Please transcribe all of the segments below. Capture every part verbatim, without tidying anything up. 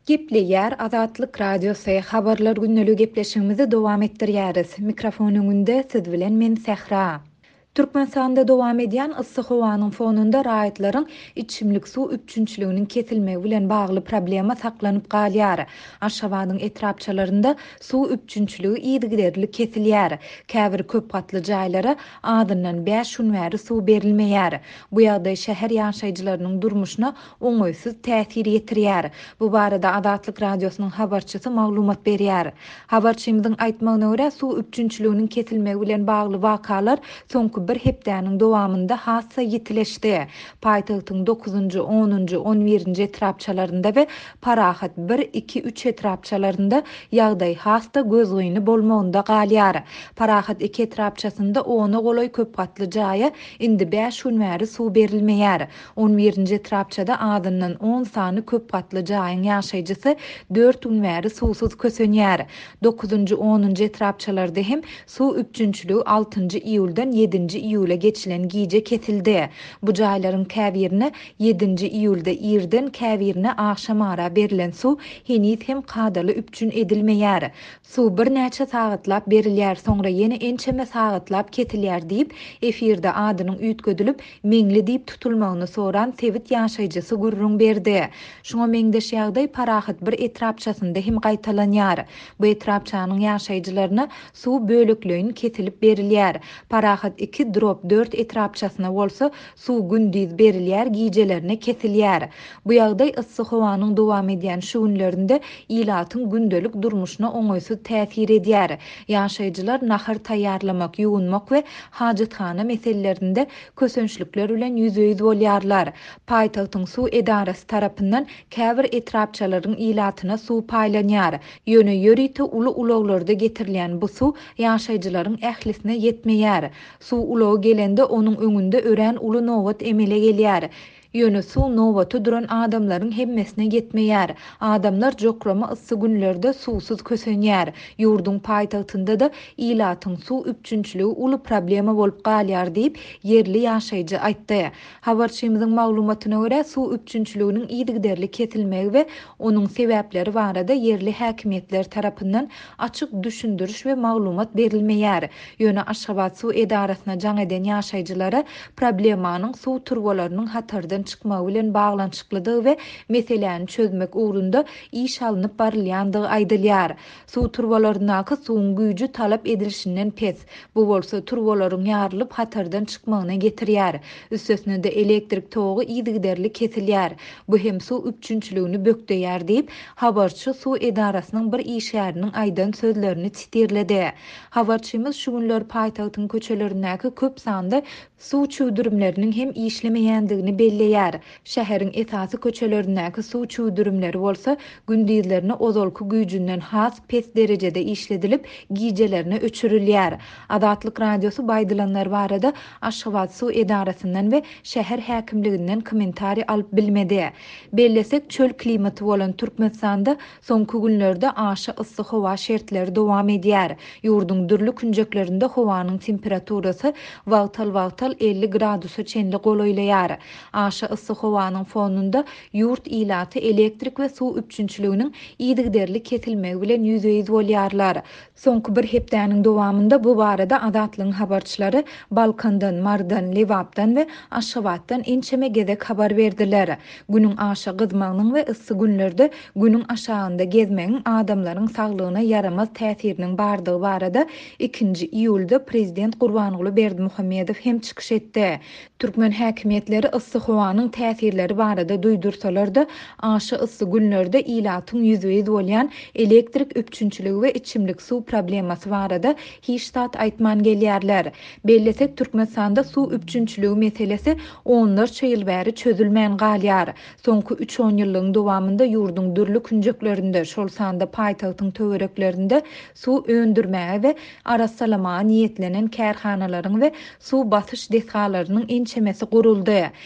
Gepli yer Azatlyk Radiosu habarlar günnäli gepleşigimizi dowam etdirýäris. Mikrofonuň önünde siz bilen men Sehra. Türkmenistanda dowam edýän yssyk howanyň fonunda raýatlaryň içimlik suw üçünçliginiň kesilmegi bilen bagly problema saklanyp galýar. Aşgabatyň etrapçalarynda suw üçünçligi ýygyderli kesilýär. Käbir köp gatly jaýlara adyndan beş gün bäri suw berilmeýär. Bu ýagdaý şäher ýaşaýjylarynyň durmuşyna oňoýsuz täsir ýetirýär. Bu barada Azatlyk Radiosynyň habarçysy maglumat berýär. Habarçymyzyň aýtmagyna görä suw üçünçliginiň kesilmegi bilen bagly wakalar soňky bir hepdäniň dowamında hassa ýetileşdi. Paýtagtyň dokuzunjy, onunjy, on birinji etrapçalarynda we Parahat bir, iki, üç etrapçalarynda ýagdaý hassa göz goýuny bolmagynda galýar. Parahat iki etrapçasynda ona goloý köp gatly jaýa indi beş gün bäri suw berilmeýär. on birinji etrapçada adyndan on sany köp gatly jaýyň ýaşaýjysy dört gün bäri suwsuz kösenýär. dokuzunjy, onunjy etrapçalarda hem suw üçünçligi altynjy iýuldan ýedinji iýula geçilen giýje kesildi. Bu jaýlaryň käbirine ýedinji iýulda irden käbirine akşam ara berilen suw henüz hem kadaly üçün edilmeýär. Suw bir näçe sagatlap berilýär, soňra ýene ençeme sagatlap ketilýär diýip efirde adynyň üýtgedilip meňli diýip tutulmagyny soran Tewit ýaşaýjysy gurrun berdi. Şoňa meňdeş ýagdaý Parahat bir etrapçasynda hem gaýtalanýar. Bu etrapçanyň ýaşaýjylaryna suw bölekleýin kesilip berilýär. Parahat iki drop dört etrapçasyna bolsa suw gündüz berilýär, giýjelerine kesilýär. Bu ýagdaý yssyk howanyň dowam edýän şu günlerinde ilatyň gündelik durmuşyna oňoýsuz täsir edýär. Ýaşaýjylar nahar taýýarlamak, ýuwunmak we hajathana meselelerinde kösençlikler bilen ýüzüýüz bolýarlar. Paýtagtyň suw edarasy tarapyndan käbir etrapçalaryň ilatyna suw paýlanýar. Ýöne ýörite uly ulaglarda getirilýän bu suw ýaşaýjylaryň ählisine ýetmeýär. Suw ulagy gelende onuň öňünde ören uly nowat emele gelýär. Ýöne suw nowaty duran adamlaryň hemmesine ýetmeýär. Adamlar jokrama ysy günlerde suwsuz kösenýär. Ýurdun paýtagtynda da ilatyň suw üçünçligi uly problema bolup galýar diýip yerli ýaşaýjy aýtdy. Habarçymyzyň maglumatyna görä suw üçünçliginiň ýygyderli kesilmegi we onuň sebäpleri barada yerli häkimetler tarapyndan açyk düşündiriş we maglumat berilmeýär. Ýöne Aşgabat suw edarasyna jaň eden ýaşaýjylara problemanyň suw turbalarynyň hatardan çıkmagy bilen baglançyklydygy we meseleni çözmek uğrunda iş alınıp barylýandygy aýdylýar. Suw turbalarynaky suwun güýji talap edilişinden pes. Bu bolsa turbalaryň ýarylyp hatardan çykmagyna getirýär. Üstesine de elektrik togy ýygyderli kesilýär. Bu hem suw üçünçligini bökdeýär diýip habarçy suw edarasynyň bir işgäriniň aýdan sözlerini titirledi. Habarçymyz şu günler paýtagtyň köçelerindäki köp sanda suw çöwdürümleriniň hem işlemeýändigini belleýär. Şäheriň esasy köçelerindäki suw çöwdürümleri bolsa gündizlerine ozolky güýjünden has pes derejede işledilip giýjelerine öçürilýär. Azatlyk Radiosu baýdylanlar barada Aşgabat suw edarasyndan we şäher häkimliginden kommentari alyp bilmedi. Bellesek çöl klimaty bolan Türkmenistanda soňky günlerde aşa yssyk howa şertleri dowam edýär. Ýurdun dürli künjeklerinde howanyň temperaturasy wagtal-wagtal elli gradusa çenli goloýlaýar. Aşa yssyk howanyň fonunda ýurt ilaty elektrik we suw üçünçliginiň ýygyderli kesilmegi bilen ýüzüýüz bolýarlar. Soňky bir hepdäniň dowamında bu barada Azatlyň habarçylary Balkandan, Mardan, Lewapdan we Aşgabatdan ençeme gezek habar berdiler. Günüň aşa gyzmagynyň we ysy günlerde günüň aşagynda gezmegiň adamlaryň saglygyna yaramaz täsiriniň bardygy barada ikinji iýulda prezident Gurbanuly Berdimuhammedow hem çykyş etdi. Türkmen häkimetleri yssyk howanyň täsirleri barada duýdursalar da aşa ysy günlerde ilatyň ýüzüýüz bolýan elektrik üçünçligi we içimlik suw problemasy barada hiç tat aýtman gelýärler. Bellesek Türkmenistanda suw üçünçligi meselesi on dört ýyl bäri çözülmän galýar. Soňky üç on ýyllyň dowamında ýurdun dürli künjeklerinde, şol sanda paýtagtyň töwereklerinde suw öndürmäge we arasalamaga niýetlenen kärhanalaryň we suw basyş dehgalarynyň ençemesi guruldy. Emma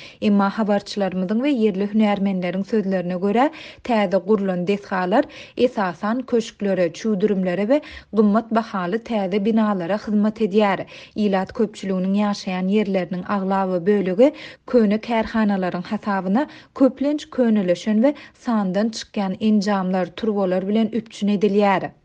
habarçylarymyzyň we yerli hünärmenleriň sözlerine görä, täze gurulan desgalar esasan köşklere, çuwdurumlara we gymmat bahaly täze binalara hyzmat edýär. Ýylat köpçüliginiň ýaşaýan ýerleriniň aglaby bölegi köne kärhanalaryň hasabyna köplenç köneleşen we sandan çykýan enjamlar, turbolar bilen üpçün edilýär.